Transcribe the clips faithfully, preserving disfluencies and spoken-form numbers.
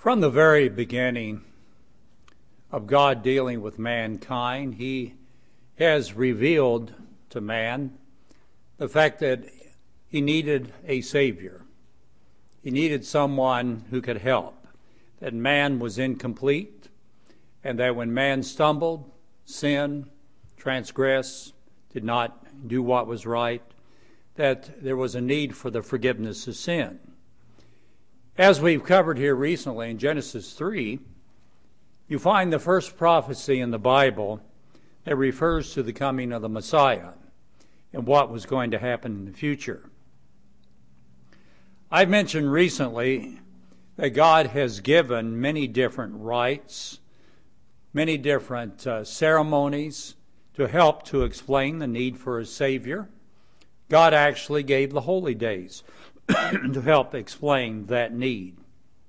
From the very beginning of God dealing with mankind, he has revealed to man the fact that he needed a Savior. He needed someone who could help, that man was incomplete, and that when man stumbled, sinned, transgressed, did not do what was right, that there was a need for the forgiveness of sin. As we've covered here recently in Genesis three, you find the first prophecy in the Bible that refers to the coming of the Messiah and what was going to happen in the future. I've mentioned recently that God has given many different rites, many different uh, ceremonies to help to explain the need for a Savior. God actually gave the holy days to help explain that need.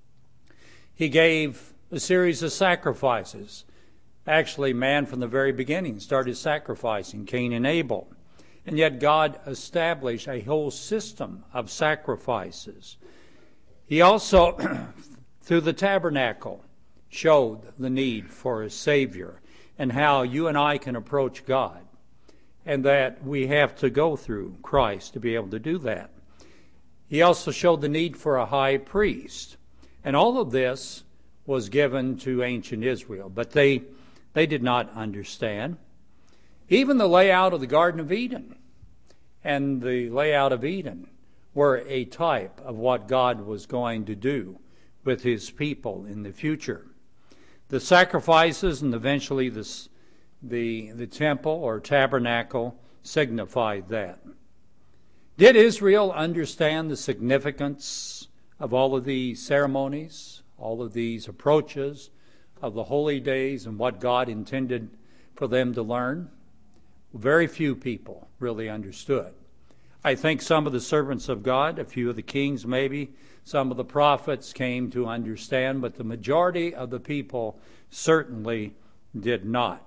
He gave a series of sacrifices. Actually, man from the very beginning started sacrificing, Cain and Abel. And yet God established a whole system of sacrifices. He also, through the tabernacle, showed the need for a Savior and how you and I can approach God, and that we have to go through Christ to be able to do that. He also showed the need for a high priest. And all of this was given to ancient Israel, but they, they did not understand. Even the layout of the Garden of Eden and the layout of Eden were a type of what God was going to do with his people in the future. The sacrifices and eventually the, the, the temple or tabernacle signified that. Did Israel understand the significance of all of these ceremonies, all of these approaches of the holy days and what God intended for them to learn? Very few people really understood. I think some of the servants of God, a few of the kings maybe, some of the prophets came to understand, but the majority of the people certainly did not.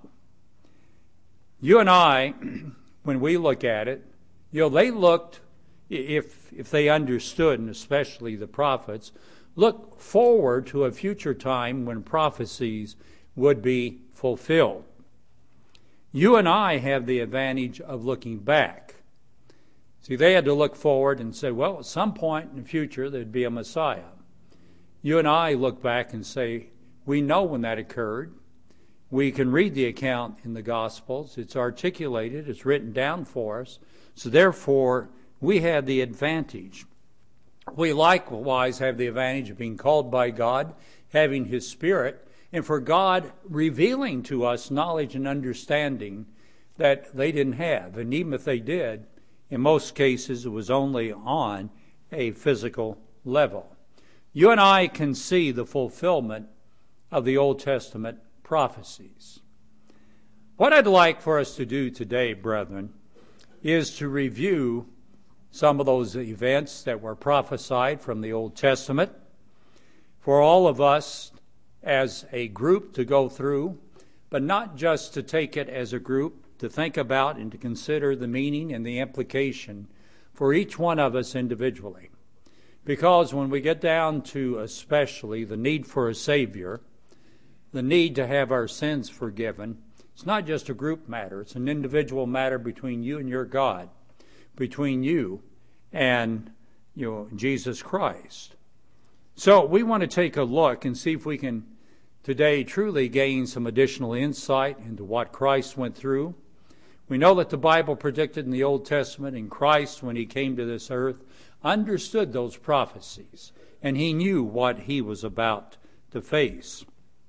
You and I, when we look at it, you know, they looked, if if they understood, and especially the prophets, look forward to a future time when prophecies would be fulfilled. You and I have the advantage of looking back. See, they had to look forward and say, well, at some point in the future there'd be a Messiah. You and I look back and say, we know when that occurred. We can read the account in the Gospels. It's articulated. It's written down for us. So therefore, we have the advantage. We likewise have the advantage of being called by God, having his Spirit, and for God revealing to us knowledge and understanding that they didn't have. And even if they did, in most cases, it was only on a physical level. You and I can see the fulfillment of the Old Testament prophecies. What I'd like for us to do today, brethren, is to review some of those events that were prophesied from the Old Testament for all of us as a group to go through, but not just to take it as a group, to think about and to consider the meaning and the implication for each one of us individually. Because when we get down to especially the need for a Savior, the need to have our sins forgiven, it's not just a group matter. It's an individual matter between you and your God, between you and you know, Jesus Christ. So we want to take a look and see if we can today truly gain some additional insight into what Christ went through. We know that the Bible predicted in the Old Testament, and Christ, when he came to this earth, understood those prophecies, and he knew what he was about to face.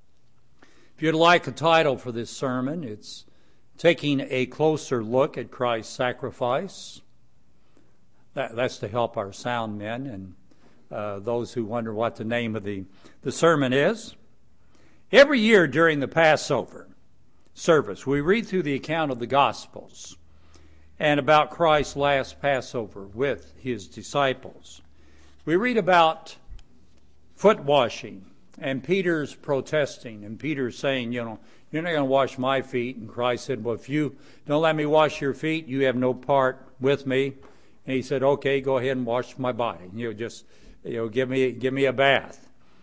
If you'd like a title for this sermon, it's Taking a Closer Look at Christ's Sacrifice. That, that's to help our sound men and uh, those who wonder what the name of the, the sermon is. Every year during the Passover service, we read through the account of the Gospels and about Christ's last Passover with his disciples. We read about foot washing and Peter's protesting and Peter's saying, you know, you're not going to wash my feet. And Christ said, well, if you don't let me wash your feet, you have no part with me. And he said, okay, go ahead and wash my body. You know, just, you know, give me, give me a bath.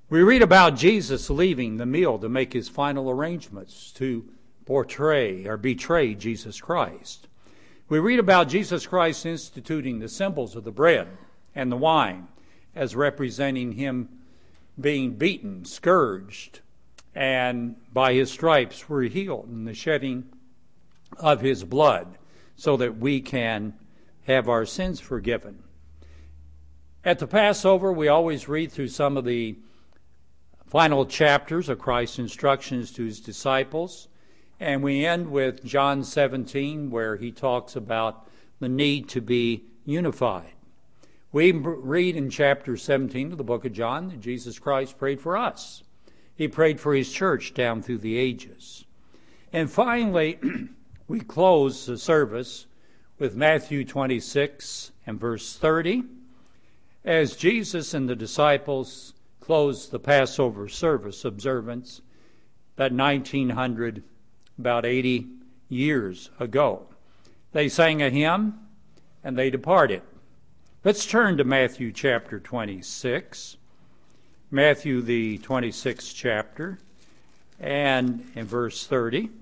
We read about Jesus leaving the meal to make his final arrangements to portray or betray Jesus Christ. We read about Jesus Christ instituting the symbols of the bread and the wine as representing him being beaten, scourged, and by his stripes we're healed, and the shedding of his blood so that we can have our sins forgiven. At the Passover, we always read through some of the final chapters of Christ's instructions to his disciples, and we end with John seventeen, where he talks about the need to be unified. We read in chapter seventeen of the book of John that Jesus Christ prayed for us. He prayed for his church down through the ages. And finally, we close the service with Matthew twenty-six and verse thirty, as Jesus and the disciples closed the Passover service observance that nineteen hundred, about eighty years ago. They sang a hymn and they departed. Let's turn to Matthew chapter twenty-six. Matthew, the twenty-sixth chapter, and in verse thirty.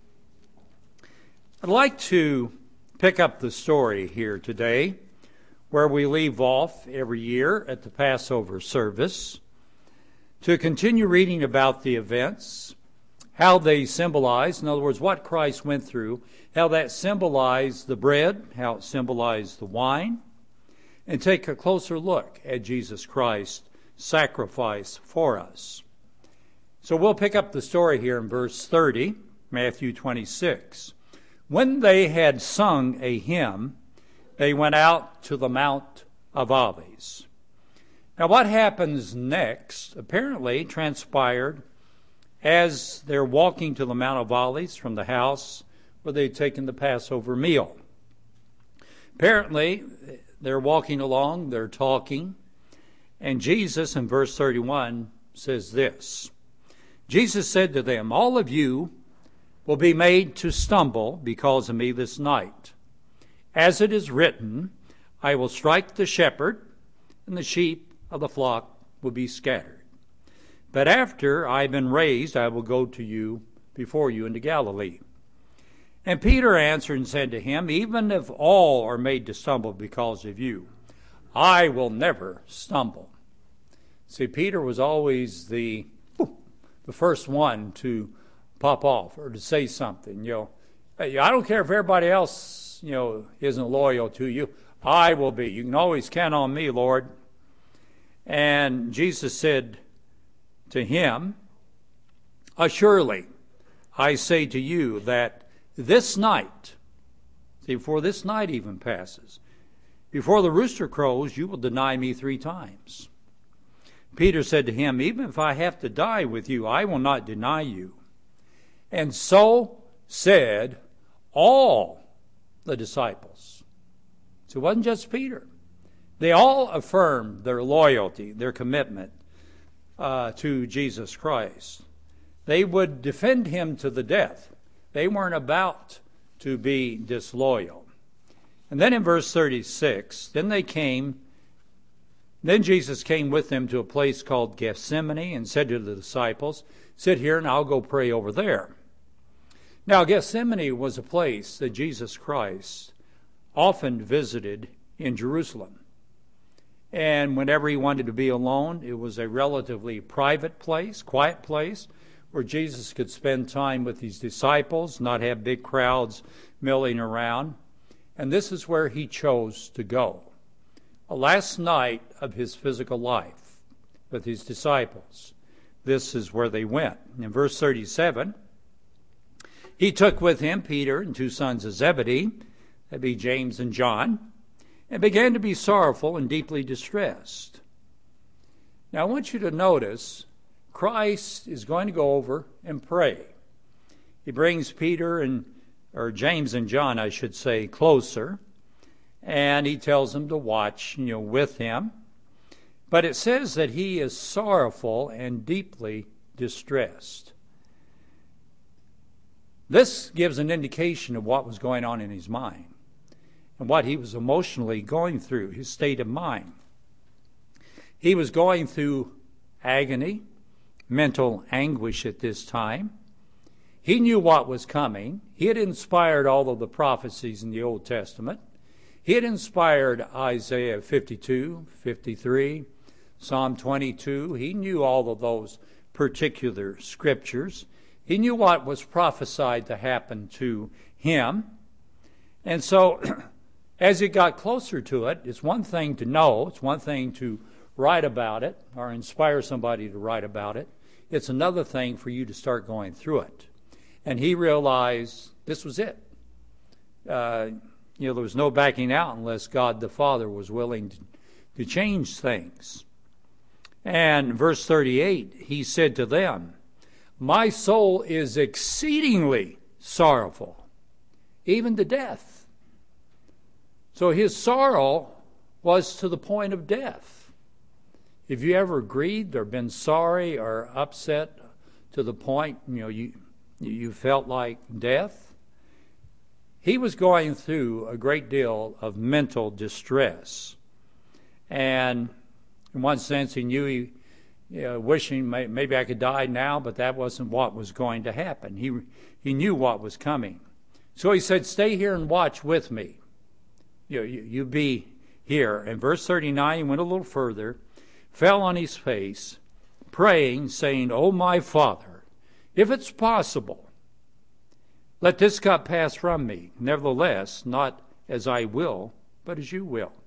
I'd like to pick up the story here today where we leave off every year at the Passover service to continue reading about the events, how they symbolize, in other words, what Christ went through, how that symbolized the bread, how it symbolized the wine, and take a closer look at Jesus Christ's sacrifice for us. So we'll pick up the story here in verse thirty, Matthew twenty-six. When they had sung a hymn, they went out to the Mount of Olives. Now what happens next apparently transpired as they're walking to the Mount of Olives from the house where they'd taken the Passover meal. Apparently, they're walking along, they're talking, and Jesus in verse thirty-one says this. Jesus said to them, "All of you will be made to stumble because of me this night. As it is written, I will strike the shepherd, and the sheep of the flock will be scattered. But after I've been raised, I will go to you before you into Galilee." And Peter answered and said to him, "Even if all are made to stumble because of you, I will never stumble." See, Peter was always the the first one to pop off or to say something. You know, hey, I don't care if everybody else, you know, isn't loyal to you. I will be. You can always count on me, Lord. And Jesus said to him, "Assuredly, I say to you that this night," see, before this night even passes, "before the rooster crows, you will deny me three times." Peter said to him, "Even if I have to die with you, I will not deny you." And so said all the disciples. So it wasn't just Peter. They all affirmed their loyalty, their commitment uh, to Jesus Christ. They would defend him to the death. They weren't about to be disloyal. And then in verse thirty-six, then they came, then Jesus came with them to a place called Gethsemane and said to the disciples, "Sit here and I'll go pray over there." Now Gethsemane was a place that Jesus Christ often visited in Jerusalem. And whenever he wanted to be alone, it was a relatively private place, quiet place, where Jesus could spend time with his disciples, not have big crowds milling around. And this is where he chose to go. A last night of his physical life with his disciples. This is where they went. In verse thirty-seven, he took with him Peter and two sons of Zebedee, that'd be James and John, and began to be sorrowful and deeply distressed. Now I want you to notice Christ is going to go over and pray. He brings Peter and, or James and John, I should say, closer, and he tells them to watch, you know, with him. But it says that he is sorrowful and deeply distressed. This gives an indication of what was going on in his mind and what he was emotionally going through, his state of mind. He was going through agony, mental anguish at this time. He knew what was coming. He had inspired all of the prophecies in the Old Testament. He had inspired Isaiah fifty-two, fifty-three, Psalm twenty-two. He knew all of those particular scriptures. He knew what was prophesied to happen to him. And so, as it got closer to it, it's one thing to know, it's one thing to write about it or inspire somebody to write about it. It's another thing for you to start going through it. And he realized this was it. Uh, you know, there was no backing out unless God the Father was willing to, to change things. And verse thirty-eight, he said to them, my soul is exceedingly sorrowful, even to death. So his sorrow was to the point of death. Have you ever grieved or been sorry or upset to the point, you know, you you felt like death? He was going through a great deal of mental distress. And in one sense, he knew he, you know, wishing may, maybe I could die now, but that wasn't what was going to happen. He, he knew what was coming. So he said, stay here and watch with me. You know, you, you be here. And verse thirty-nine, he went a little further, fell on his face, praying, saying, O my Father, if it's possible, let this cup pass from me. Nevertheless, not as I will, but as you will.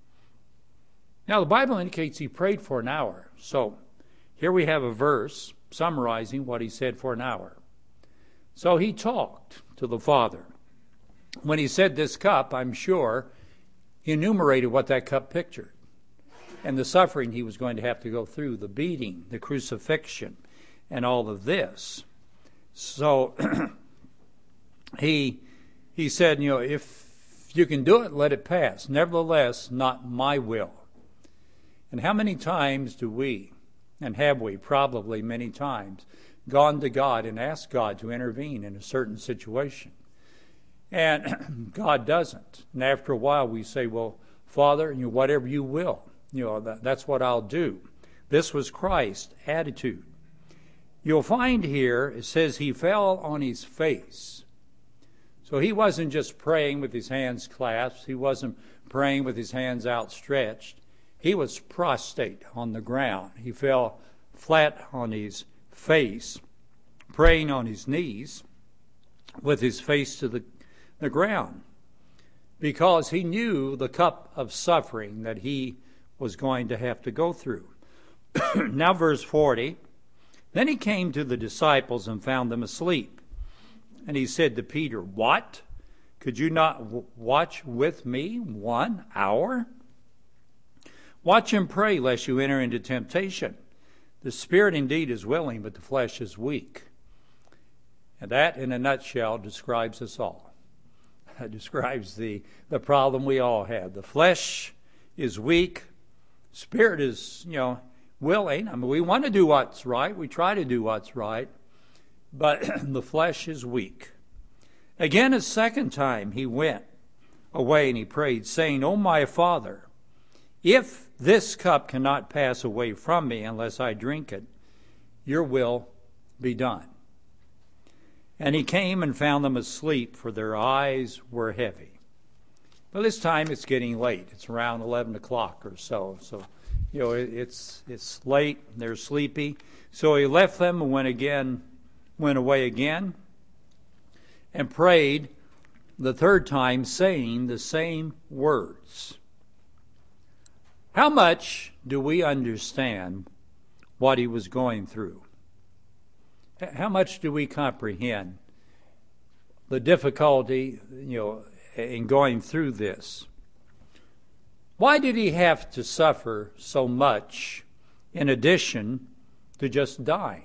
Now, the Bible indicates he prayed for an hour. So here we have a verse summarizing what he said for an hour. So he talked to the Father. When he said this cup, I'm sure he enumerated what that cup pictured and the suffering he was going to have to go through, the beating, the crucifixion, and all of this. So he he said, you know, if you can do it, let it pass. Nevertheless, not my will. And how many times do we, and have we probably many times, gone to God and asked God to intervene in a certain situation? And God doesn't. And after a while we say, well, Father, you know, whatever you will, you know, that, that's what I'll do. This was Christ's attitude. You'll find here, it says he fell on his face. So he wasn't just praying with his hands clasped. He wasn't praying with his hands outstretched. He was prostrate on the ground. He fell flat on his face, praying on his knees with his face to the, the ground, because he knew the cup of suffering that he was going to have to go through. Now verse forty, then he came to the disciples and found them asleep. And he said to Peter, what? Could you not w- watch with me one hour? Watch and pray lest you enter into temptation. The spirit indeed is willing, but the flesh is weak. And that, in a nutshell, describes us all. It describes the, the problem we all have. The flesh is weak. Spirit is, you know, willing. I mean, we want to do what's right. We try to do what's right. But the flesh is weak. Again, a second time he went away and he prayed, saying, O my Father, if this cup cannot pass away from me unless I drink it, your will be done. And he came and found them asleep, for their eyes were heavy. But this time it's getting late. It's around eleven o'clock or so. So, you know, it, it's it's late. They're sleepy. So he left them and went again, went away again, and prayed the third time, saying the same words. How much do we understand what he was going through? How much do we comprehend the difficulty, you know, in going through this? Why did he have to suffer so much in addition to just dying?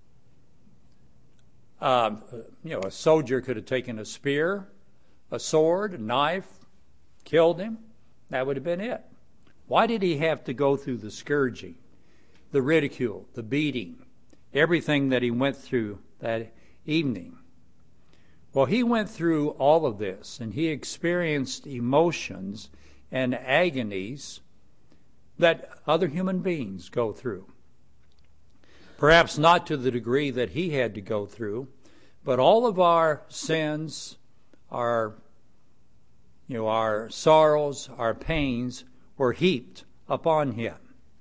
Uh, you know, a soldier could have taken a spear, a sword, a knife, killed him. That would have been it. Why did he have to go through the scourging, the ridicule, the beating, everything that he went through that evening? Well, he went through all of this, and he experienced emotions and agonies that other human beings go through. Perhaps not to the degree that he had to go through, but all of our sins, our, you know, our sorrows, our pains were heaped upon him.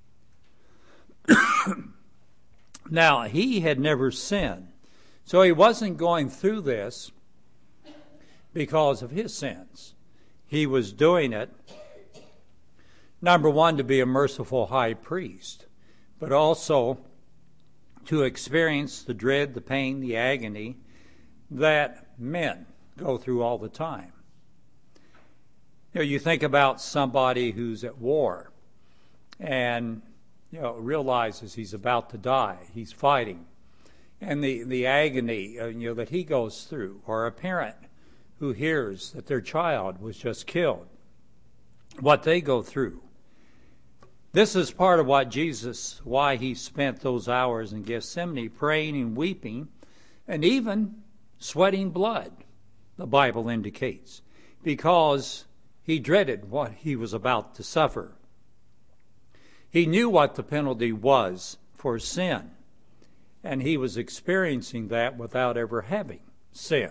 Now, he had never sinned, so he wasn't going through this because of his sins. He was doing it, number one, to be a merciful high priest, but also to experience the dread, the pain, the agony that men go through all the time. You know, you think about somebody who's at war and, you know, realizes he's about to die, he's fighting, and the, the agony, uh, you know, that he goes through, or a parent who hears that their child was just killed, what they go through. This is part of what Jesus, why he spent those hours in Gethsemane praying and weeping and even sweating blood, the Bible indicates, because he dreaded what he was about to suffer. He knew what the penalty was for sin, and he was experiencing that without ever having sin.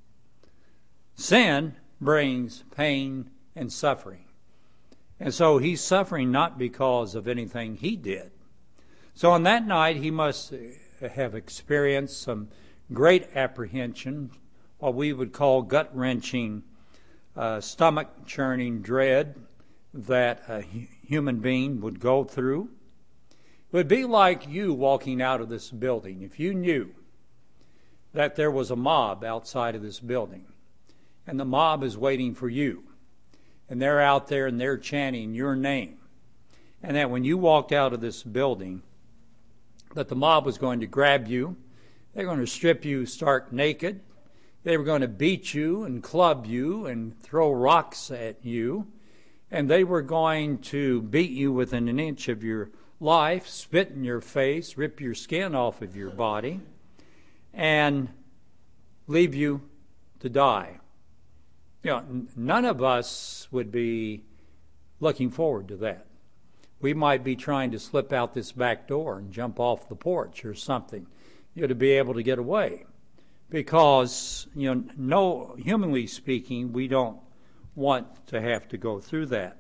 Sin brings pain and suffering. And so he's suffering not because of anything he did. So on that night, he must have experienced some great apprehension, what we would call gut-wrenching, uh, stomach-churning dread that a human being would go through. It would be like you walking out of this building. If you knew that there was a mob outside of this building, and the mob is waiting for you, and they're out there and they're chanting your name, and that when you walked out of this building, that the mob was going to grab you, they're going to strip you stark naked, they were going to beat you and club you and throw rocks at you, and they were going to beat you within an inch of your life, spit in your face, rip your skin off of your body, and leave you to die. You know, none of us would be looking forward to that. We might be trying to slip out this back door and jump off the porch or something, you know, to be able to get away. Because, you know, no, humanly speaking, we don't want to have to go through that.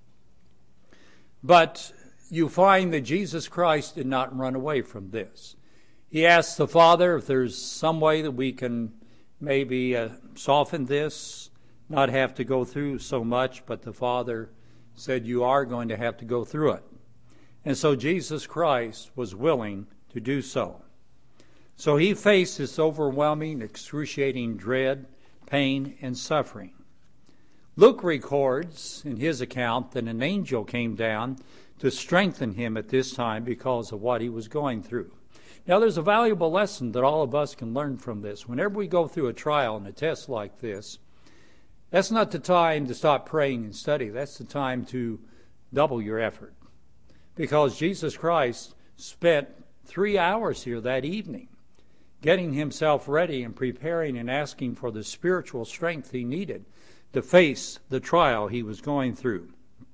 But you find that Jesus Christ did not run away from this. He asked the Father if there's some way that we can maybe uh, soften this, not have to go through so much, but the Father said you are going to have to go through it. And so Jesus Christ was willing to do so. So he faced this overwhelming, excruciating dread, pain, and suffering. Luke records in his account that an angel came down to strengthen him at this time because of what he was going through. Now, there's a valuable lesson that all of us can learn from this. Whenever we go through a trial and a test like this, that's not the time to stop praying and study. That's the time to double your effort. Because Jesus Christ spent three hours here that evening getting himself ready and preparing and asking for the spiritual strength he needed to face the trial he was going through.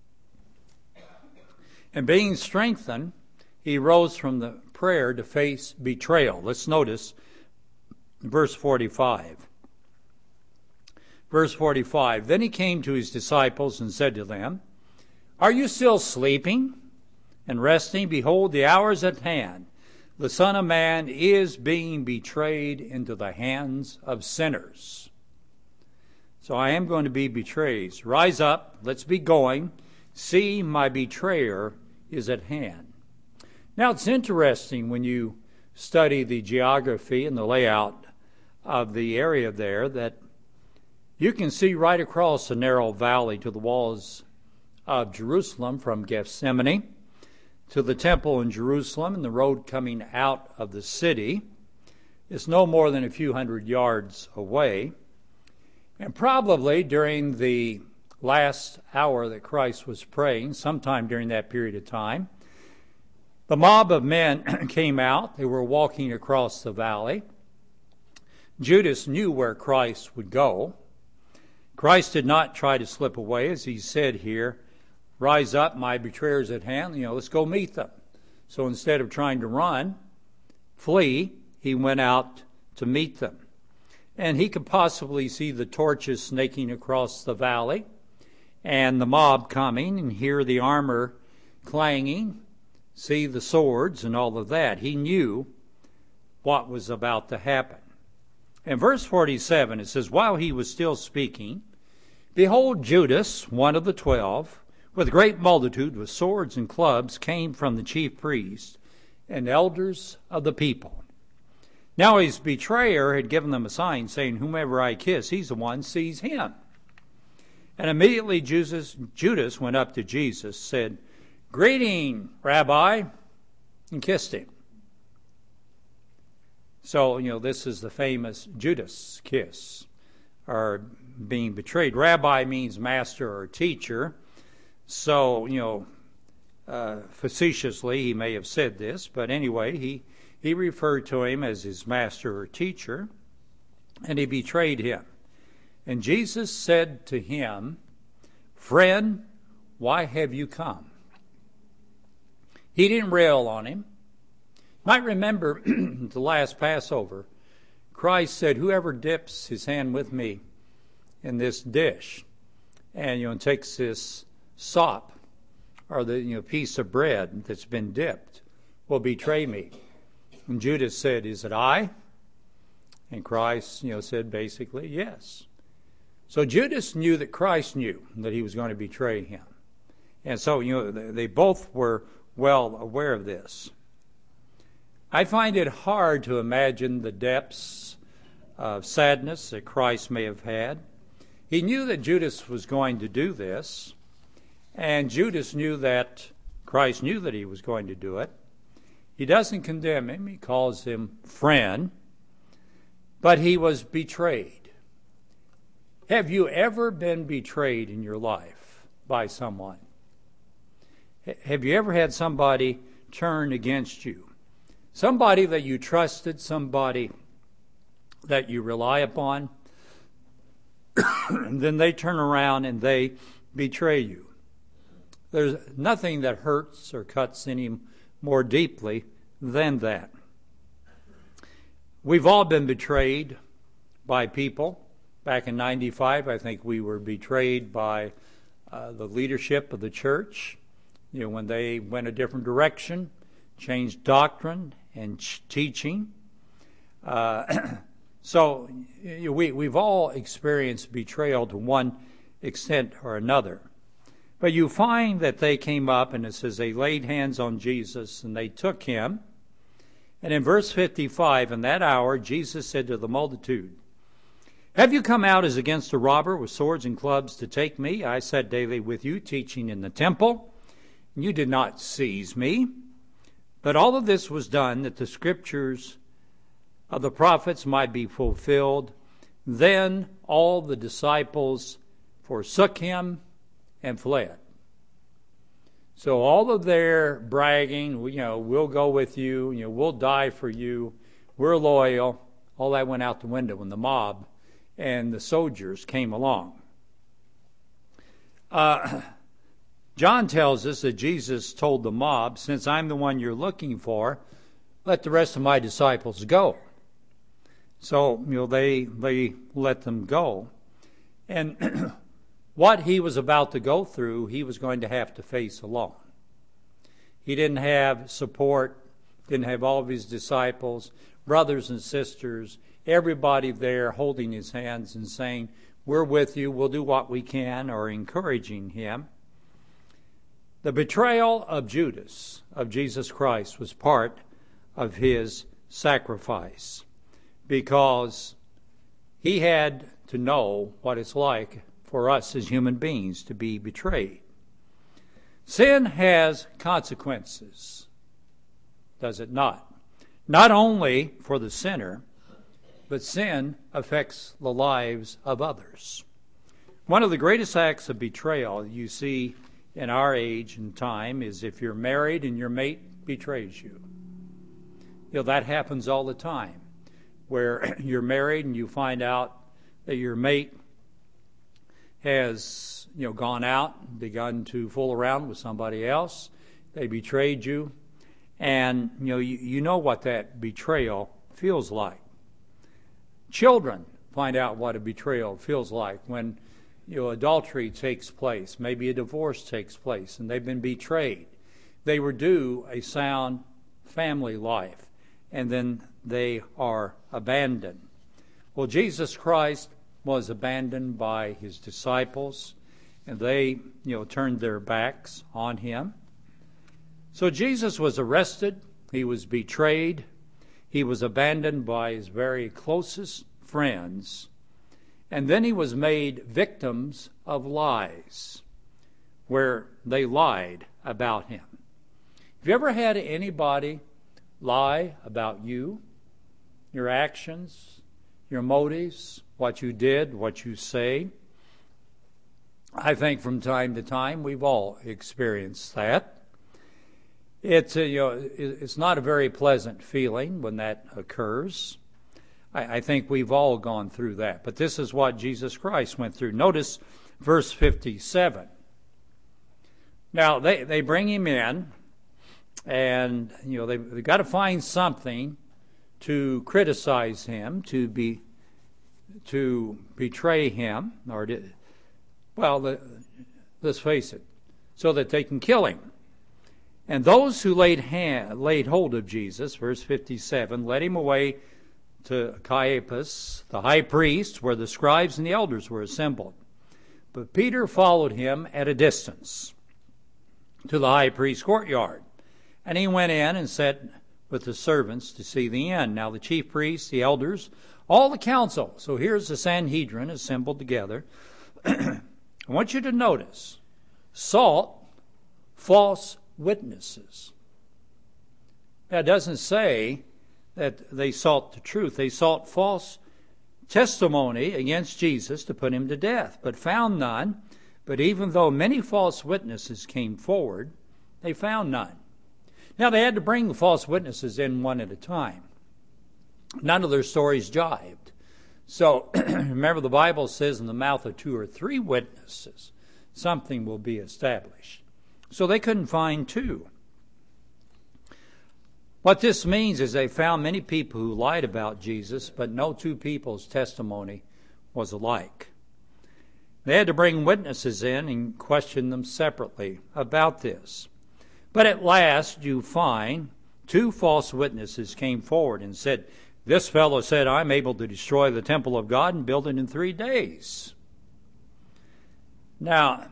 And being strengthened, he rose from the prayer to face betrayal. Let's notice verse forty-five. Verse forty-five, then he came to his disciples and said to them, are you still sleeping and resting? Behold, the hour is at hand. The Son of Man is being betrayed into the hands of sinners. So I am going to be betrayed. Rise up, let's be going. See, my betrayer is at hand. Now it's interesting when you study the geography and the layout of the area there that you can see right across the narrow valley to the walls of Jerusalem from Gethsemane to the temple in Jerusalem, and the road coming out of the city is no more than a few hundred yards away. And probably during the last hour that Christ was praying, sometime during that period of time, the mob of men came out. They were walking across the valley. Judas knew where Christ would go. Christ did not try to slip away, as he said here, rise up, my betrayer's at hand, you know, let's go meet them. So instead of trying to run, flee, he went out to meet them. And he could possibly see the torches snaking across the valley and the mob coming and hear the armor clanging, see the swords and all of that. He knew what was about to happen. In verse forty-seven, it says, while he was still speaking, behold, Judas, one of the twelve, with a great multitude with swords and clubs, came from the chief priests and elders of the people. Now his betrayer had given them a sign, saying, whomever I kiss, he's the one, seize him. And immediately Judas, Judas went up to Jesus, said, greeting, Rabbi, and kissed him. So, you know, this is the famous Judas kiss, or being betrayed. Rabbi means master or teacher. So, you know, uh, facetiously he may have said this, but anyway, he, he referred to him as his master or teacher, and he betrayed him. And Jesus said to him, friend, why have you come? He didn't rail on him. You might remember the last Passover, Christ said, whoever dips his hand with me in this dish and, you know, takes this sop or the, you know, piece of bread that's been dipped will betray me. And Judas said, is it I? And Christ, you know, said basically, yes. So Judas knew that Christ knew that he was going to betray him. And so, you know, they both were well aware of this. I find it hard to imagine the depths of sadness that Christ may have had. He knew that Judas was going to do this, and Judas knew that Christ knew that he was going to do it. He doesn't condemn him. He calls him friend, but he was betrayed. Have you ever been betrayed in your life by someone? Have you ever had somebody turn against you? Somebody that you trusted, somebody that you rely upon, and then they turn around and they betray you. There's nothing that hurts or cuts any more deeply than that. We've all been betrayed by people. Back in ninety-five, I think we were betrayed by uh, the leadership of the church. You know, when they went a different direction, changed doctrine and ch- teaching. Uh, so we, we've all experienced betrayal to one extent or another. But you find that they came up, and it says they laid hands on Jesus, and they took him. And in verse fifty-five, in that hour, Jesus said to the multitude, have you come out as against a robber with swords and clubs to take me? I sat daily with you, teaching in the temple, and you did not seize me. But all of this was done that the scriptures of the prophets might be fulfilled. Then all the disciples forsook him and fled. So all of their bragging, you know, we'll go with you, you know, we'll die for you, we're loyal, all that went out the window when the mob and the soldiers came along. Uh, John tells us that Jesus told the mob, since I'm the one you're looking for, let the rest of my disciples go. So, you know, they, they let them go. And what he was about to go through, he was going to have to face alone. He didn't have support, didn't have all of his disciples, brothers and sisters, everybody there holding his hands and saying, we're with you, we'll do what we can, or encouraging him. The betrayal of Judas, of Jesus Christ, was part of his sacrifice because he had to know what it's like for us as human beings to be betrayed. Sin has consequences, does it not? Not only for the sinner, but sin affects the lives of others. One of the greatest acts of betrayal you see in our age and time is if you're married and your mate betrays you. You know, that happens all the time, where you're married and you find out that your mate has, you know, gone out, begun to fool around with somebody else. They betrayed you, And, you know, you, you know what that betrayal feels like. Children find out what a betrayal feels like when, you know, adultery takes place, maybe a divorce takes place, and they've been betrayed. They were due a sound family life, and then they are abandoned. Well, Jesus Christ was abandoned by his disciples, and they, you know, turned their backs on him. So Jesus was arrested, he was betrayed, he was abandoned by his very closest friends, and then he was made victims of lies, where they lied about him. Have you ever had anybody lie about you, your actions, your motives, what you did, what you say? I think from time to time we've all experienced that. It's a, you know, it's not a very pleasant feeling when that occurs. I, I think we've all gone through that. But this is what Jesus Christ went through. Notice verse fifty-seven. Now, they, they bring him in, and you know they, they've got to find something to criticize him, to be to betray him, or to, well, the, let's face it, so that they can kill him. And those who laid hand, laid hold of Jesus, verse fifty-seven, led him away to Caiaphas, the high priest, where the scribes and the elders were assembled. But Peter followed him at a distance to the high priest's courtyard. And he went in and sat with the servants to see the end. Now the chief priests, the elders, all the council. So here's the Sanhedrin assembled together. I want you to notice, sought false witnesses. That doesn't say that they sought the truth. They sought false testimony against Jesus to put him to death, but found none. But even though many false witnesses came forward, they found none. Now they had to bring the false witnesses in one at a time. None of their stories jived. So remember, the Bible says in the mouth of two or three witnesses, something will be established. So they couldn't find two. What this means is they found many people who lied about Jesus, but no two people's testimony was alike. They had to bring witnesses in and question them separately about this. But at last you find two false witnesses came forward and said, "This fellow said, I'm able to destroy the temple of God and build it in three days. Now,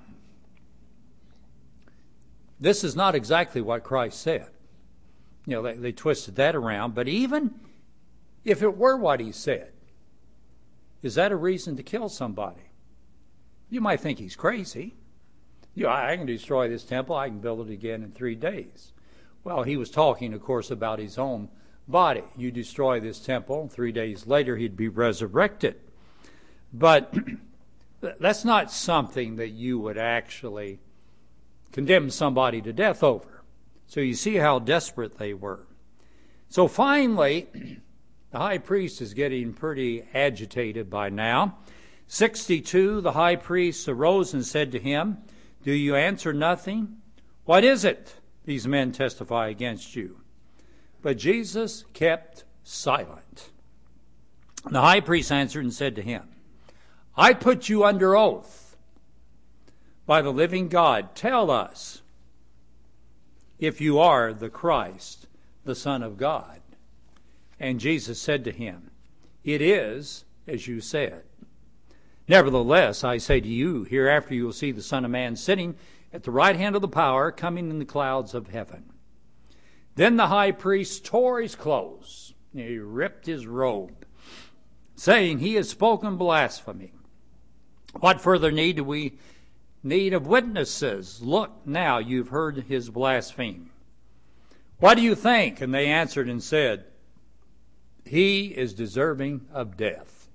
this is not exactly what Christ said. You know, they, they twisted that around. But even if it were what he said, is that a reason to kill somebody? You might think he's crazy. You know, I can destroy this temple. I can build it again in three days. Well, he was talking, of course, about his own body. You destroy this temple, three days later he'd be resurrected. But that's not something that you would actually condemn somebody to death over. So you see how desperate they were. So finally, the high priest is getting pretty agitated by now. sixty-two, the high priest arose and said to him, "Do you answer nothing? What is it these men testify against you?" But Jesus kept silent. The high priest answered and said to him, "I put you under oath by the living God. Tell us if you are the Christ, the Son of God." And Jesus said to him, "It is as you said. Nevertheless, I say to you, hereafter you will see the Son of Man sitting at the right hand of the power, coming in the clouds of heaven." Then the high priest tore his clothes, and he ripped his robe, saying, "He has spoken blasphemy. What further need do we need of witnesses? Look, now you've heard his blasphemy. What do you think?" And they answered and said, "He is deserving of death."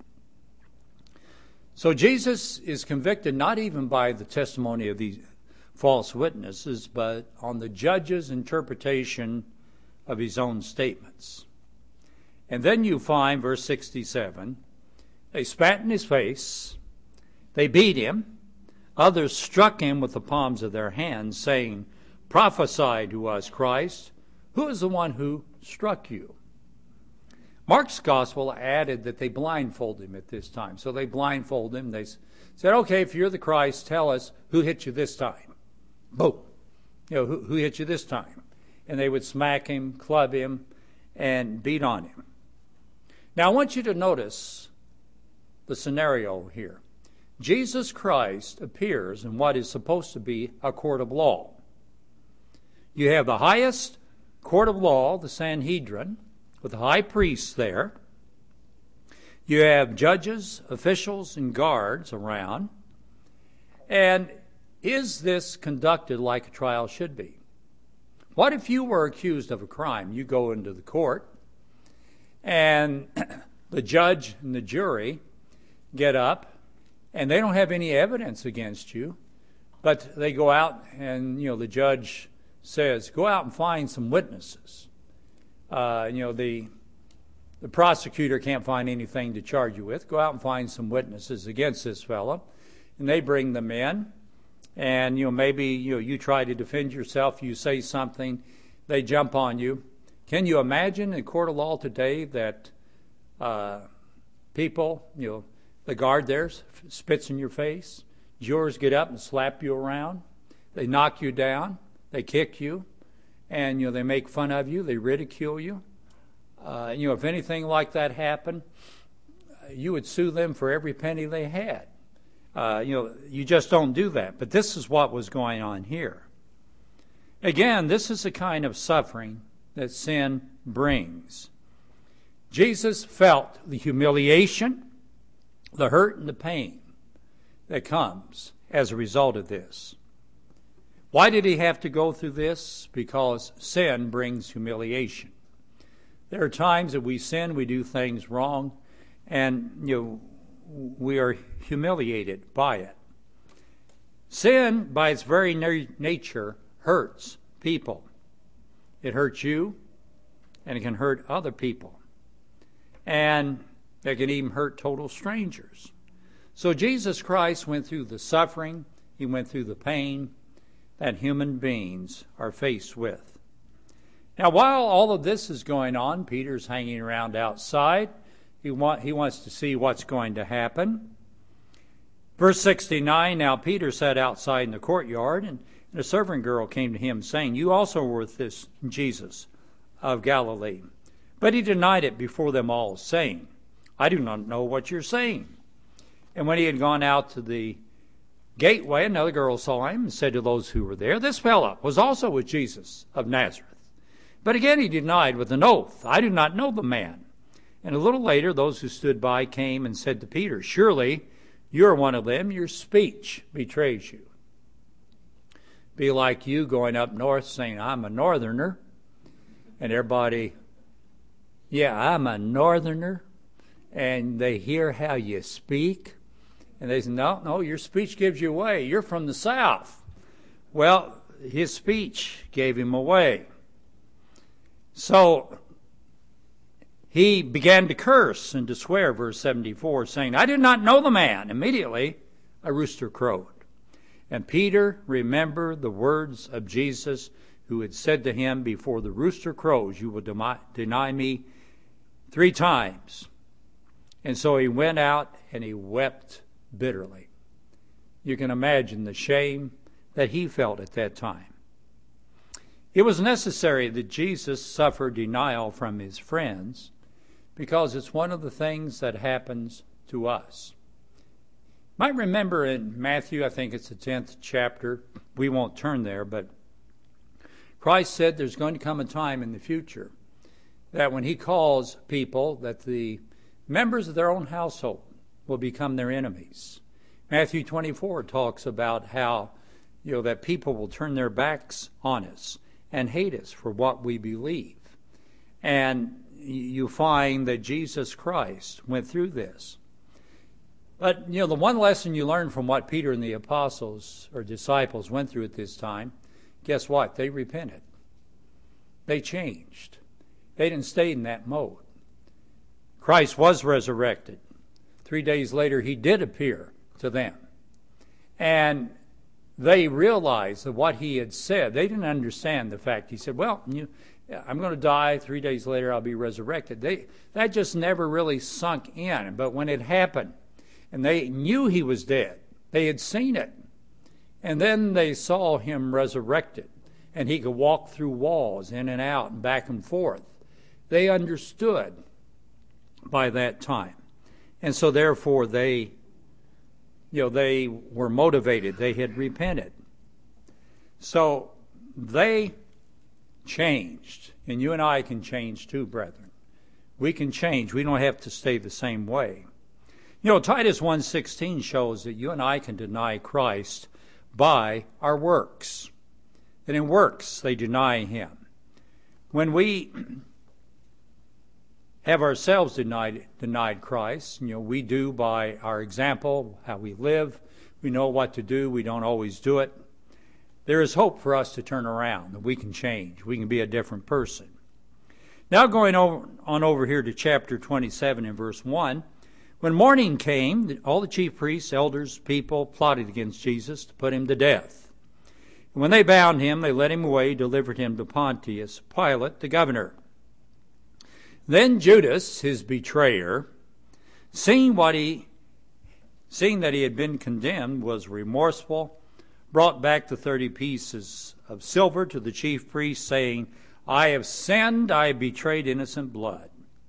So Jesus is convicted not even by the testimony of these false witnesses, but on the judge's interpretation of his own statements. And then you find, verse sixty-seven, they spat in his face, they beat him, others struck him with the palms of their hands, saying, "Prophesy to us, Christ. who is the one who struck you? Mark's gospel added that they blindfolded him at this time. So they blindfolded him. They said, okay, if you're the Christ, tell us who hit you this time. Boom. You know, who, who hit you this time? And they would smack him, club him, and beat on him. Now I want you to notice the scenario here. Jesus Christ appears in what is supposed to be a court of law. You have the highest court of law, the Sanhedrin, with the high priests there. You have judges, officials, and guards around. And is this conducted like a trial should be? What if you were accused of a crime? You go into the court, and the judge and the jury get up, and they don't have any evidence against you, but they go out and, you know, the judge says, go out and find some witnesses. Uh, you know, the the prosecutor can't find anything to charge you with. Go out and find some witnesses against this fellow. And they bring them in. And, you know, maybe, you know, you try to defend yourself. You say something. They jump on you. Can you imagine in court of law today that uh, people, you know, the guard there spits in your face. Jurors get up and slap you around. They knock you down. They kick you. And, you know, they make fun of you. They ridicule you. Uh, you know, if anything like that happened, you would sue them for every penny they had. Uh, you know, you just don't do that. But this is what was going on here. Again, this is the kind of suffering that sin brings. Jesus felt the humiliation, the hurt, and the pain that comes as a result of this. Why did he have to go through this? Because sin brings humiliation. There are times that we sin, we do things wrong, and you know we are humiliated by it. Sin, by its very na- nature, hurts people. It hurts you, and it can hurt other people. And it can even hurt total strangers. So Jesus Christ went through the suffering, he went through the pain that human beings are faced with. Now, while all of this is going on, Peter's hanging around outside. He, want, he wants to see what's going to happen. Verse sixty-nine, now Peter sat outside in the courtyard, and, and a servant girl came to him, saying, you also were with this Jesus of Galilee. But he denied it before them all, saying, I do not know what you're saying. And when he had gone out to the gateway, another girl saw him and said to those who were there, this fellow was also with Jesus of Nazareth. But again he denied with an oath, I do not know the man. And a little later those who stood by came and said to Peter, surely you're one of them, your speech betrays you. Be like you going up north saying, I'm a northerner. And everybody, yeah, I'm a northerner. And they hear how you speak. And they say, no, no, your speech gives you away. You're from the south. Well, his speech gave him away. So he began to curse and to swear, verse seventy-four, saying, I did not know the man. Immediately a rooster crowed. And Peter remembered the words of Jesus, who had said to him, before the rooster crows, you will deny me three times. And so he went out and he wept bitterly. You can imagine the shame that he felt at that time. It was necessary that Jesus suffer denial from his friends because it's one of the things that happens to us. You might remember in Matthew, I think it's the tenth chapter, we won't turn there, but Christ said there's going to come a time in the future that when he calls people, that the members of their own household will become their enemies. Matthew twenty-four talks about how, you know, that people will turn their backs on us and hate us for what we believe. And you find that Jesus Christ went through this. But, you know, the one lesson you learn from what Peter and the apostles or disciples went through at this time, guess what? They repented. They changed. They didn't stay in that mode. Christ was resurrected. Three days later, he did appear to them. And they realized that what he had said, they didn't understand the fact. He said, well, you, I'm going to die. Three days later, I'll be resurrected. They, that just never really sunk in. But when it happened, and they knew he was dead, they had seen it, and then they saw him resurrected, and he could walk through walls, in and out, and back and forth. They understood by that time. And so therefore they, you know, they were motivated. They had repented. So they changed. And you and I can change too, brethren. We can change. We don't have to stay the same way. You know, Titus one sixteen shows that you and I can deny Christ by our works. That in works they deny him. When we have ourselves denied denied Christ, you know, we do by our example, how we live. We know what to do. We don't always do it. There is hope for us to turn around, that we can change. We can be a different person. Now going over, on over here to chapter twenty-seven and verse one. When morning came, all the chief priests, elders, people plotted against Jesus to put him to death. And when they bound him, they led him away, delivered him to Pontius Pilate, the governor. Then Judas, his betrayer, seeing what he, seeing that he had been condemned, was remorseful, brought back the thirty pieces of silver to the chief priests, saying, I have sinned, I have betrayed innocent blood.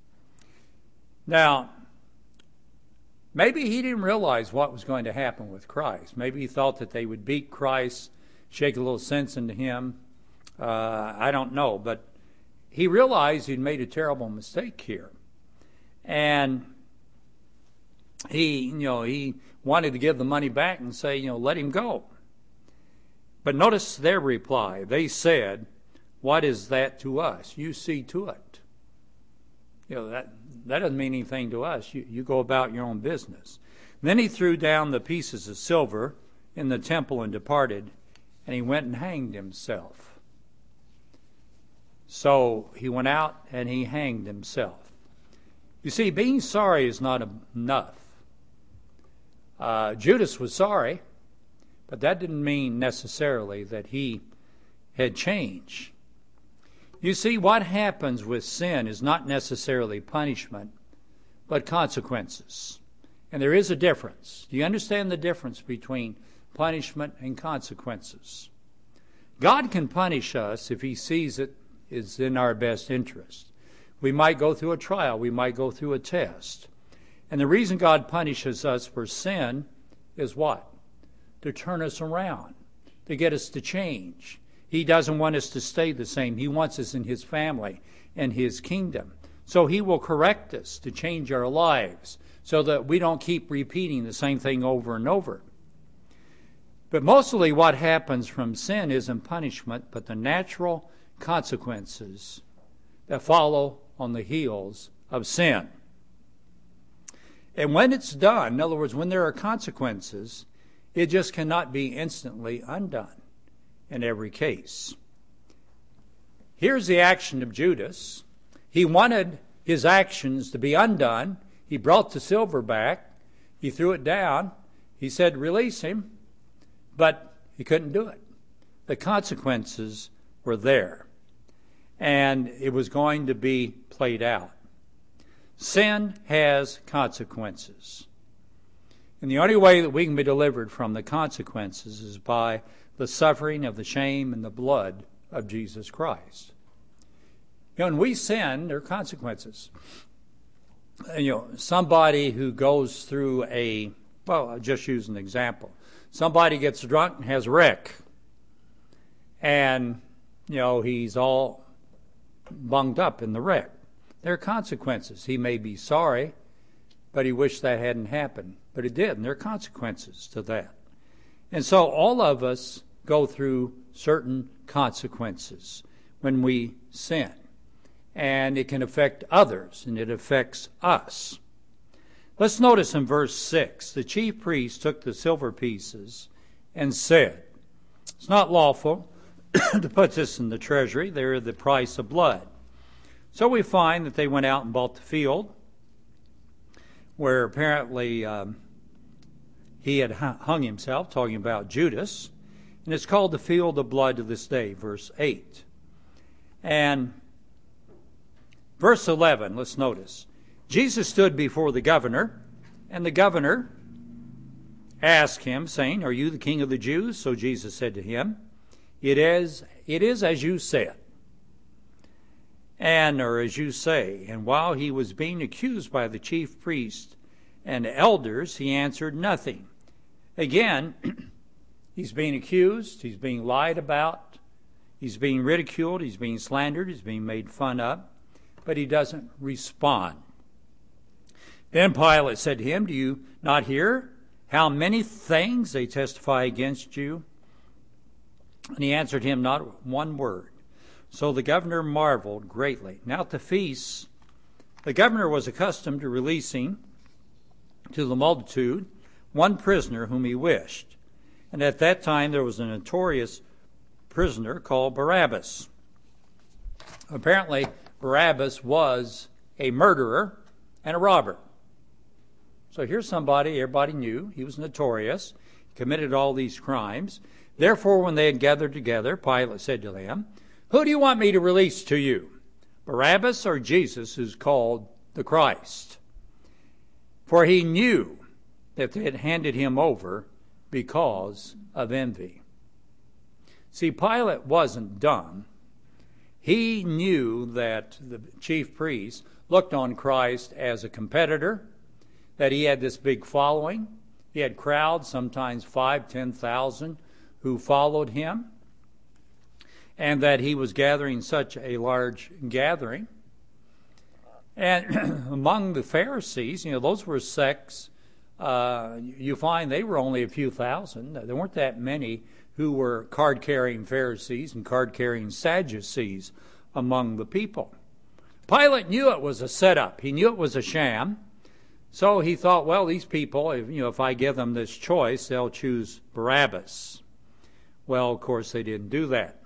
Now, maybe he didn't realize what was going to happen with Christ. Maybe he thought that they would beat Christ, shake a little sense into him. Uh, I don't know, but he realized he'd made a terrible mistake here. And he, you know, he wanted to give the money back and say, you know, let him go. But notice their reply. They said, what is that to us? You see to it. You know, that, that doesn't mean anything to us. You, you go about your own business. And then he threw down the pieces of silver in the temple and departed, and he went and hanged himself. So he went out and he hanged himself. You see, being sorry is not enough. Uh, Judas was sorry, but that didn't mean necessarily that he had changed. You see, what happens with sin is not necessarily punishment, but consequences. And there is a difference. Do you understand the difference between punishment and consequences? God can punish us if he sees it is in our best interest. We might go through a trial. We might go through a test. And the reason God punishes us for sin is what? To turn us around, to get us to change. He doesn't want us to stay the same. He wants us in his family and his kingdom. So he will correct us to change our lives so that we don't keep repeating the same thing over and over. But mostly what happens from sin isn't punishment, but the natural consequences that follow on the heels of sin. And when it's done, in other words, when there are consequences, it just cannot be instantly undone in every case. Here's the action of Judas. He wanted his actions to be undone. He brought the silver back. He threw it down. He said, release him. But he couldn't do it. The consequences were there. And it was going to be played out. Sin has consequences. And the only way that we can be delivered from the consequences is by the suffering of the shame and the blood of Jesus Christ. You know, when we sin, there are consequences. And, you know, somebody who goes through a, well, I'll just use an example. Somebody gets drunk and has a wreck. And, you know, he's all bunged up in the wreck. There are consequences. He may be sorry, but he wished that hadn't happened. But it did, and there are consequences to that. And so all of us go through certain consequences when we sin. And it can affect others, and it affects us. Let's notice in verse six, the chief priest took the silver pieces and said, it's not lawful to put this in the treasury. They're the price of blood. So we find that they went out and bought the field, where apparently um, he had hung himself, talking about Judas. And it's called the field of blood to this day, verse eight. And Verse eleven, let's notice. Jesus stood before the governor, and the governor asked him, saying, "Are you the king of the Jews?" So Jesus said to him, It is, it is as you said, and or as you say. And while he was being accused by the chief priests and elders, he answered nothing. Again, he's being accused, he's being lied about, he's being ridiculed, he's being slandered, he's being made fun of, but he doesn't respond. Then Pilate said to him, "Do you not hear how many things they testify against you?" And he answered him not one word. So the governor marveled greatly. Now at the feasts, the governor was accustomed to releasing to the multitude one prisoner whom he wished. And at that time there was a notorious prisoner called Barabbas. Apparently, Barabbas was a murderer and a robber. So here's somebody everybody knew. He was notorious, committed all these crimes. Therefore, when they had gathered together, Pilate said to them, "Who do you want me to release to you, Barabbas or Jesus, who's called the Christ?" For he knew that they had handed him over because of envy. See, Pilate wasn't dumb. He knew that the chief priests looked on Christ as a competitor, that he had this big following. He had crowds, sometimes five, ten thousand, who followed him, and that he was gathering such a large gathering. And among the Pharisees, you know, those were sects. Uh, you find they were only a few thousand. There weren't that many who were card-carrying Pharisees and card-carrying Sadducees among the people. Pilate knew it was a setup. He knew it was a sham. So he thought, well, these people, if, you know, if I give them this choice, they'll choose Barabbas. Well, of course, they didn't do that.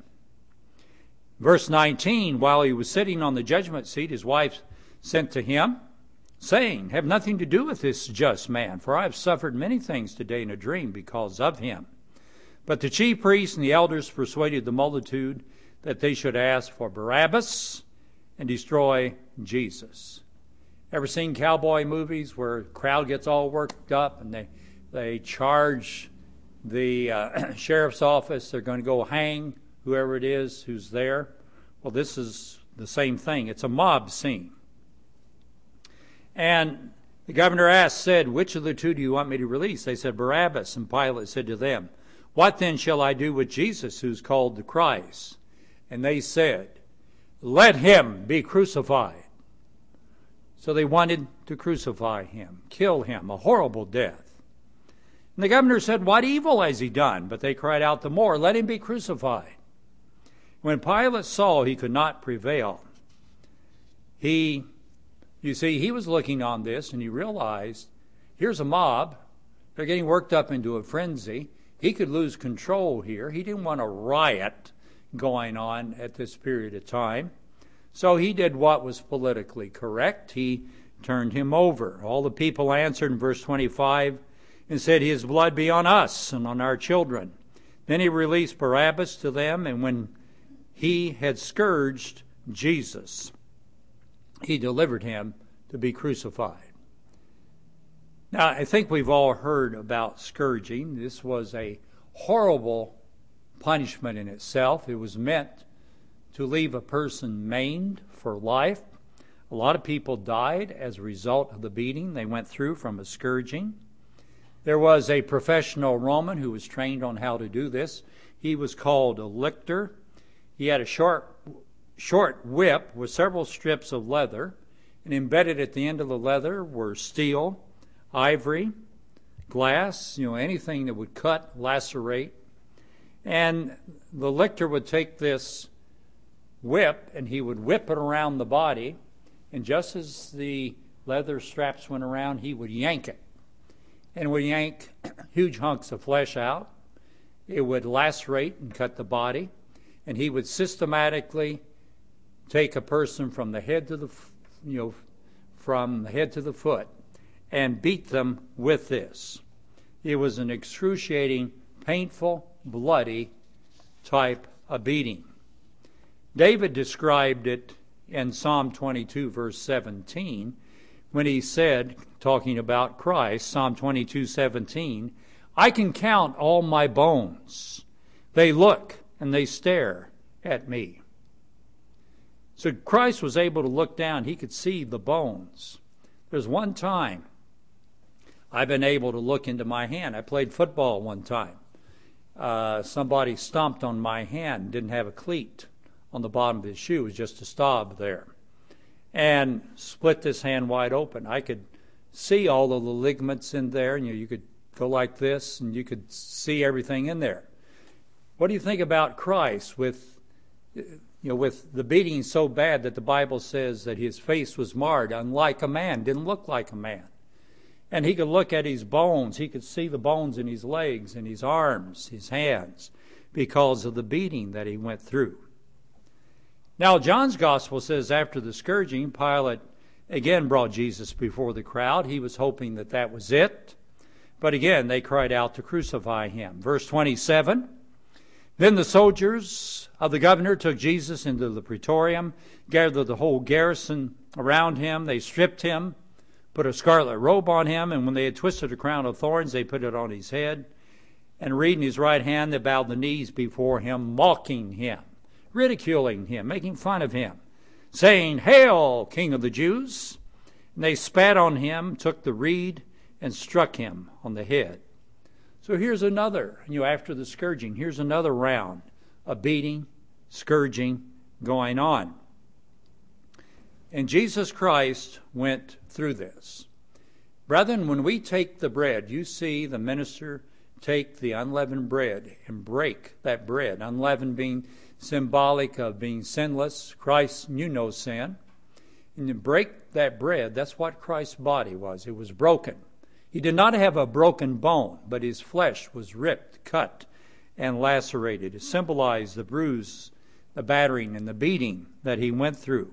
Verse nineteen, while he was sitting on the judgment seat, his wife sent to him, saying, "Have nothing to do with this just man, for I have suffered many things today in a dream because of him." But the chief priests and the elders persuaded the multitude that they should ask for Barabbas and destroy Jesus. Ever seen cowboy movies where the crowd gets all worked up and they, they charge the uh, sheriff's office? They're going to go hang whoever it is who's there. Well, this is the same thing. It's a mob scene. And the governor asked, said, "Which of the two do you want me to release?" They said, "Barabbas." And Pilate said to them, "What then shall I do with Jesus, who's called the Christ?" And they said, "Let him be crucified." So they wanted to crucify him, kill him, a horrible death. And the governor said, "What evil has he done?" But they cried out the more, "Let him be crucified." When Pilate saw he could not prevail, he, you see, he was looking on this and he realized, here's a mob. They're getting worked up into a frenzy. He could lose control here. He didn't want a riot going on at this period of time. So he did what was politically correct. He turned him over. All the people answered in verse twenty-five and said, "His blood be on us and on our children." Then he released Barabbas to them, and when he had scourged Jesus, he delivered him to be crucified. Now, I think we've all heard about scourging. This was a horrible punishment in itself. It was meant to leave a person maimed for life. A lot of people died as a result of the beating they went through from a scourging. There was a professional Roman who was trained on how to do this. He was called a lictor. He had a short, short whip with several strips of leather, and embedded at the end of the leather were steel, ivory, glass, you know, anything that would cut, lacerate. And the lictor would take this whip and he would whip it around the body, and just as the leather straps went around, he would yank it. And would yank huge hunks of flesh out. It would lacerate and cut the body. And he would systematically take a person from the head to the, you know, from the head to the foot and beat them with this. It was an excruciating, painful, bloody type of beating. David described it in Psalm twenty-two, verse seventeen, when he said, talking about Christ, Psalm twenty-two, seventeen, I can count all my bones. They look and they stare at me. So Christ was able to look down. He could see the bones. There's one time I've been able to look into my hand. I played football one time. Uh, somebody stomped on my hand, didn't have a cleat on the bottom of his shoe. It was just a stub there. And split this hand wide open. I could see all of the ligaments in there, and you, know, you could go like this, and you could see everything in there. What do you think about Christ with, you know, with the beating so bad that the Bible says that his face was marred, unlike a man, didn't look like a man? And he could look at his bones. He could see the bones in his legs and his arms, his hands, because of the beating that he went through. Now, John's gospel says after the scourging, Pilate again brought Jesus before the crowd. He was hoping that that was it. But again, they cried out to crucify him. Verse twenty-seven, then the soldiers of the governor took Jesus into the praetorium, gathered the whole garrison around him. They stripped him, put a scarlet robe on him, and when they had twisted a crown of thorns, they put it on his head. And reed in his right hand, they bowed the knees before him, mocking him, ridiculing him, making fun of him, saying, Hail, King of the Jews! And they spat on him, took the reed, and struck him on the head. So here's another, you know, after the scourging, here's another round of beating, scourging going on. And Jesus Christ went through this. Brethren, when we take the bread, you see the minister take the unleavened bread and break that bread, unleavened being symbolic of being sinless. Christ knew no sin. And you break that bread, that's what Christ's body was. It was broken. He did not have a broken bone, but his flesh was ripped, cut, and lacerated. It symbolized the bruise, the battering, and the beating that he went through.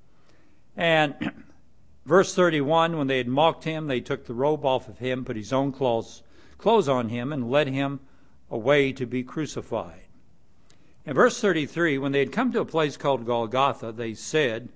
And verse thirty-one, when they had mocked him, they took the robe off of him, put his own clothes, clothes on him, and led him away to be crucified. In verse thirty-three, when they had come to a place called Golgotha, they said,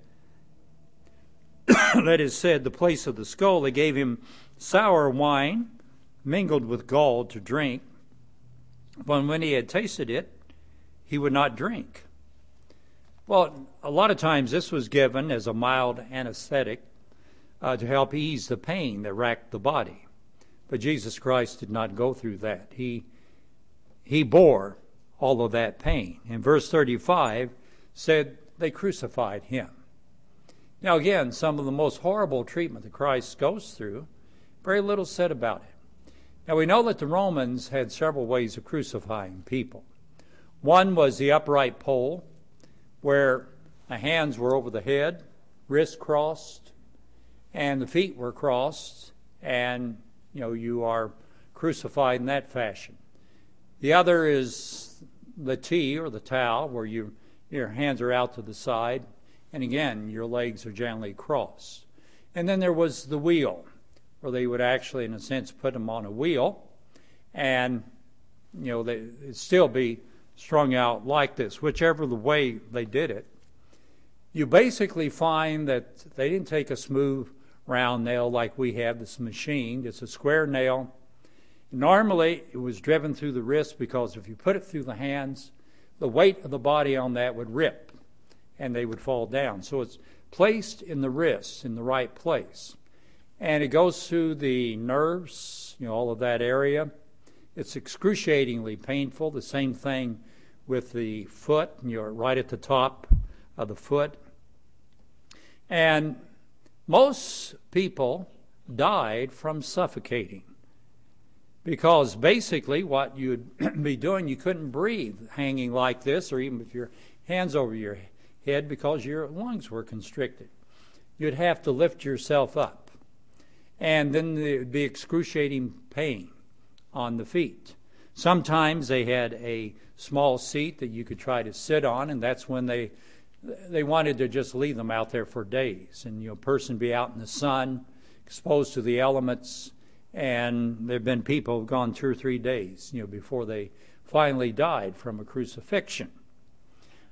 that is said, the place of the skull, they gave him sour wine mingled with gall to drink. But when he had tasted it, he would not drink. Well, a lot of times this was given as a mild anesthetic uh, to help ease the pain that racked the body. But Jesus Christ did not go through that. He, he bore all of that pain. In verse thirty-five said they crucified him. Now again, some of the most horrible treatment that Christ goes through, very little said about it. Now we know that the Romans had several ways of crucifying people. One was the upright pole, where the hands were over the head, wrists crossed, and the feet were crossed, and you know you are crucified in that fashion. The other is the T or the towel, where you, your hands are out to the side, and again your legs are generally crossed. And then there was the wheel, where they would actually, in a sense, put them on a wheel, and you know they it'd still be strung out like this, whichever the way they did it. You basically find that they didn't take a smooth round nail like we have this machined. It's a square nail. Normally it was driven through the wrist, because if you put it through the hands, the weight of the body on that would rip and they would fall down. So it's placed in the wrist in the right place. And it goes through the nerves, you know, all of that area. It's excruciatingly painful. The same thing with the foot, you're right at the top of the foot. And most people died from suffocating, because basically what you'd be doing, you couldn't breathe hanging like this, or even with your hands over your head, because your lungs were constricted. You'd have to lift yourself up. And then there would be excruciating pain on the feet. Sometimes they had a small seat that you could try to sit on, and that's when they they wanted to just leave them out there for days. And you know, a person be out in the sun, exposed to the elements, and there have been people who have gone two or three days, you know, before they finally died from a crucifixion.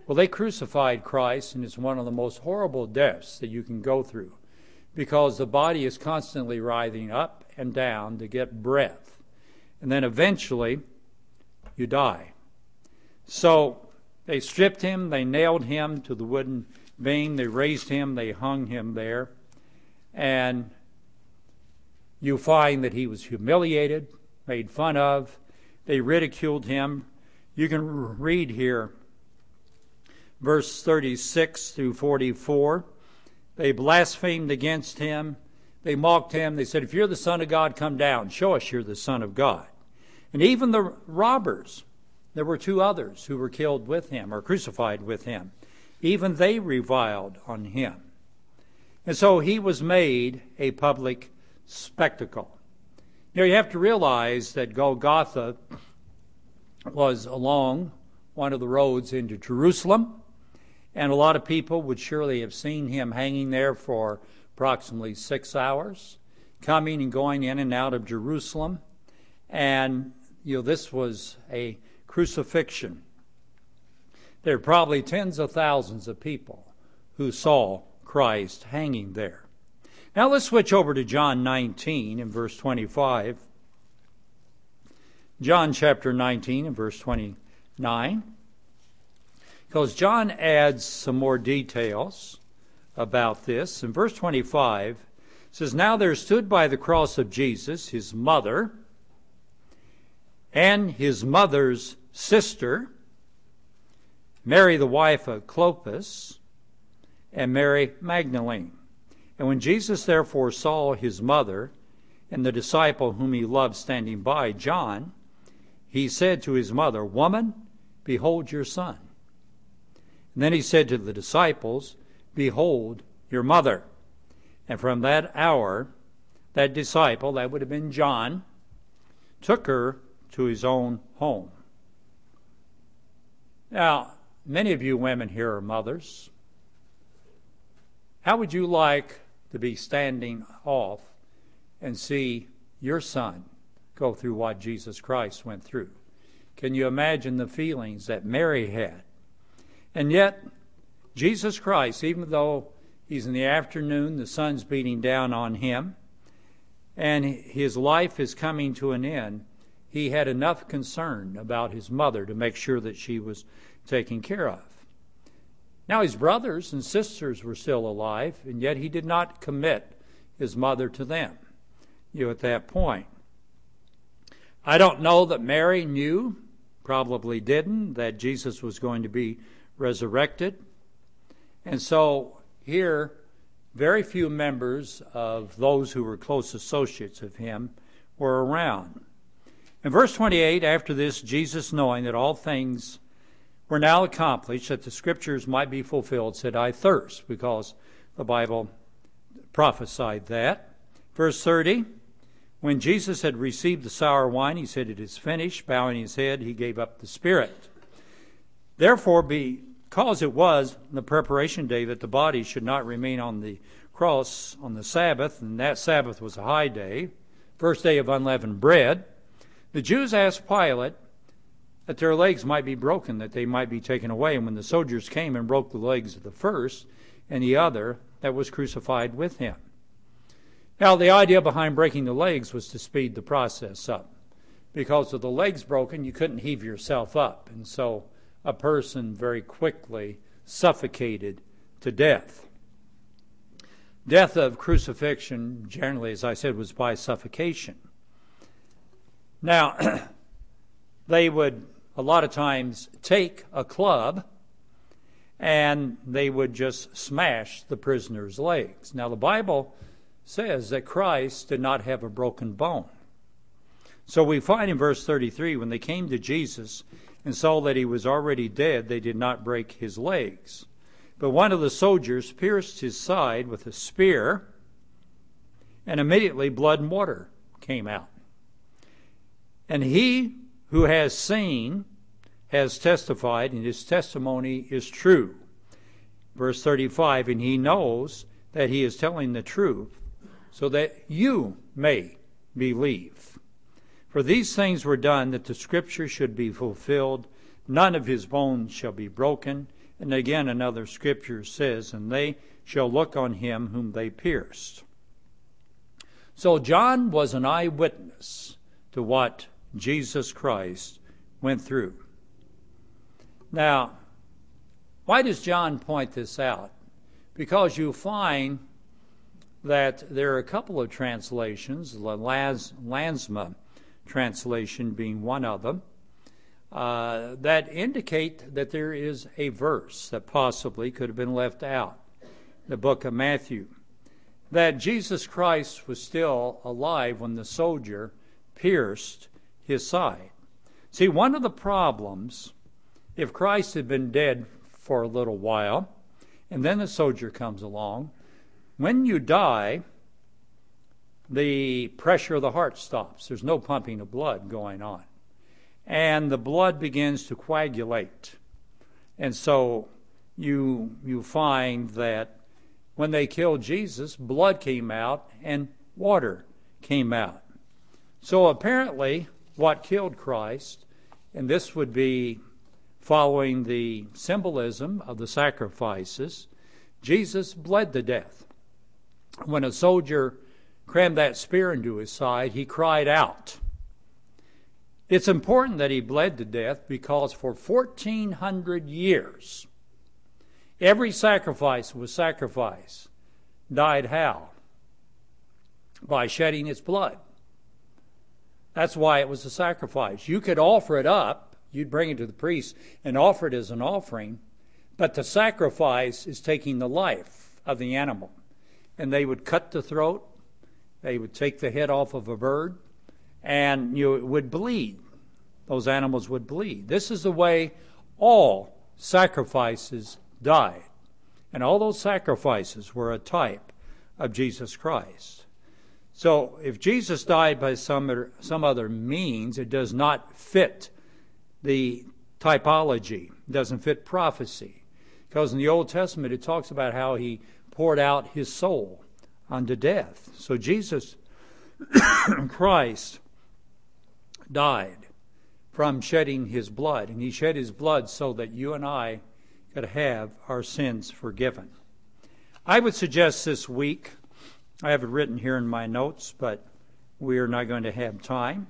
Well, they crucified Christ, and it's one of the most horrible deaths that you can go through because the body is constantly writhing up and down to get breath. And then eventually, you die. So they stripped him, they nailed him to the wooden beam, they raised him, they hung him there. And you find that he was humiliated, made fun of. They ridiculed him. You can read here, verse thirty-six through forty-four. They blasphemed against him. They mocked him. They said, if you're the Son of God, come down. Show us you're the Son of God. And even the robbers, there were two others who were killed with him or crucified with him. Even they reviled on him. And so he was made a public spectacle. Now you have to realize that Golgotha was along one of the roads into Jerusalem, and a lot of people would surely have seen him hanging there for approximately six hours, coming and going in and out of Jerusalem. And, you know, this was a crucifixion. There are probably tens of thousands of people who saw Christ hanging there. Now let's switch over to John nineteen and verse twenty-five. John chapter nineteen and verse twenty-nine. Because John adds some more details about this. In verse twenty-five, it says, now there stood by the cross of Jesus his mother and his mother's sister, Mary the wife of Clopas, and Mary Magdalene. And when Jesus therefore saw his mother and the disciple whom he loved standing by, John, he said to his mother, woman, behold your son. And then he said to the disciples, behold your mother. And from that hour, that disciple, that would have been John, took her to his own home. Now, many of you women here are mothers. How would you like to be standing off and see your son go through what Jesus Christ went through? Can you imagine the feelings that Mary had? And yet, Jesus Christ, even though he's in the afternoon, the sun's beating down on him, and his life is coming to an end, he had enough concern about his mother to make sure that she was taken care of. Now his brothers and sisters were still alive, and yet he did not commit his mother to them, you know, at that point. I don't know that Mary knew, probably didn't, that Jesus was going to be resurrected. And so here, very few members of those who were close associates of him were around. In verse twenty-eight, after this, Jesus, knowing that all things were now accomplished, that the scriptures might be fulfilled, said, I thirst, because the Bible prophesied that. Verse thirty, when Jesus had received the sour wine, he said, it is finished. Bowing his head, he gave up the spirit. Therefore, because it was the preparation day that the body should not remain on the cross on the Sabbath, and that Sabbath was a high day, first day of unleavened bread, the Jews asked Pilate that their legs might be broken, that they might be taken away. And when the soldiers came and broke the legs of the first and the other that was crucified with him. Now, the idea behind breaking the legs was to speed the process up. Because with the legs broken, you couldn't heave yourself up. And so a person very quickly suffocated to death. Death of crucifixion, generally, as I said, was by suffocation. Now, they would a lot of times take a club and they would just smash the prisoner's legs. Now, the Bible says that Christ did not have a broken bone. So we find in verse thirty-three, when they came to Jesus and saw that he was already dead, they did not break his legs. But one of the soldiers pierced his side with a spear, and immediately blood and water came out. And he who has seen has testified, and his testimony is true. Verse thirty-five, and he knows that he is telling the truth, so that you may believe. For these things were done that the scripture should be fulfilled. None of his bones shall be broken. And again, another scripture says, and they shall look on him whom they pierced. So John was an eyewitness to what Jesus Christ went through. Now, why does John point this out? Because you find that there are a couple of translations, the Las, Lansma translation being one of them, uh, that indicate that there is a verse that possibly could have been left out, the book of Matthew, that Jesus Christ was still alive when the soldier pierced his side. See, one of the problems, if Christ had been dead for a little while, and then the soldier comes along, when you die, the pressure of the heart stops. There's no pumping of blood going on. And the blood begins to coagulate. And so you, you find that when they killed Jesus, blood came out and water came out. So apparently what killed Christ, and this would be following the symbolism of the sacrifices, Jesus bled to death. When a soldier crammed that spear into his side, he cried out. It's important that he bled to death because for fourteen hundred years, every sacrifice was sacrifice died how? By shedding its blood. That's why it was a sacrifice. You could offer it up, you'd bring it to the priest and offer it as an offering, but the sacrifice is taking the life of the animal. And they would cut the throat, they would take the head off of a bird, and you know, it would bleed. Those animals would bleed. This is the way all sacrifices died. And all those sacrifices were a type of Jesus Christ. So if Jesus died by some other, some other means, it does not fit the typology, it doesn't fit prophecy. Because in the Old Testament it talks about how he poured out his soul unto death. So Jesus Christ died from shedding his blood, and he shed his blood so that you and I could have our sins forgiven. I would suggest this week, I have it written here in my notes, but we are not going to have time.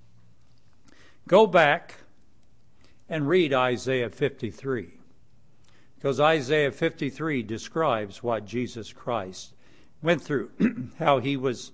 Go back and read Isaiah fifty-three. Because Isaiah fifty-three describes what Jesus Christ went through, how he was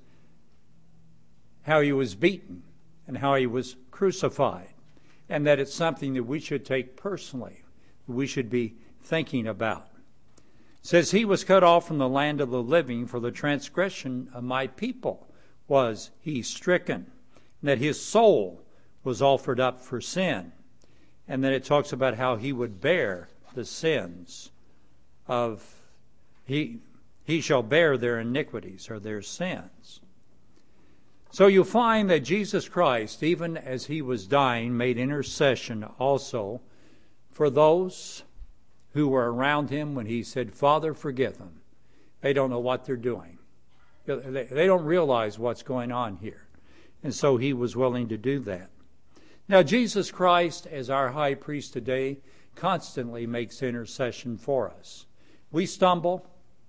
how he was beaten and how he was crucified, and that it's something that we should take personally, we should be thinking about. It says, he was cut off from the land of the living, for the transgression of my people was he stricken, and that his soul was offered up for sin. And then it talks about how he would bear the sins of, he, he shall bear their iniquities or their sins. So you find that Jesus Christ, even as he was dying, made intercession also for those who were around him when he said, Father, forgive them. They don't know what they're doing. They don't realize what's going on here. And so he was willing to do that. Now, Jesus Christ, as our high priest today, constantly makes intercession for us. We stumble.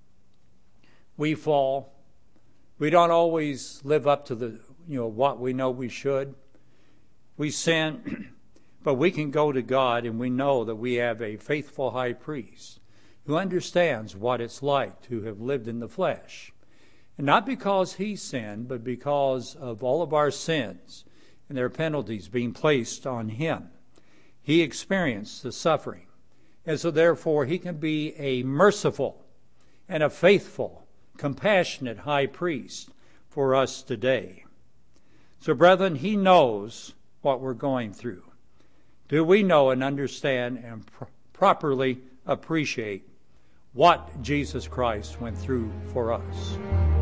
We fall. We don't always live up to the, you know, what we know we should. We sin, but we can go to God and we know that we have a faithful high priest who understands what it's like to have lived in the flesh. And not because he sinned, but because of all of our sins and their penalties being placed on him. He experienced the suffering. And so therefore he can be a merciful and a faithful, compassionate high priest for us today. So brethren, he knows what we're going through. Do we know and understand and pr- properly appreciate what Jesus Christ went through for us?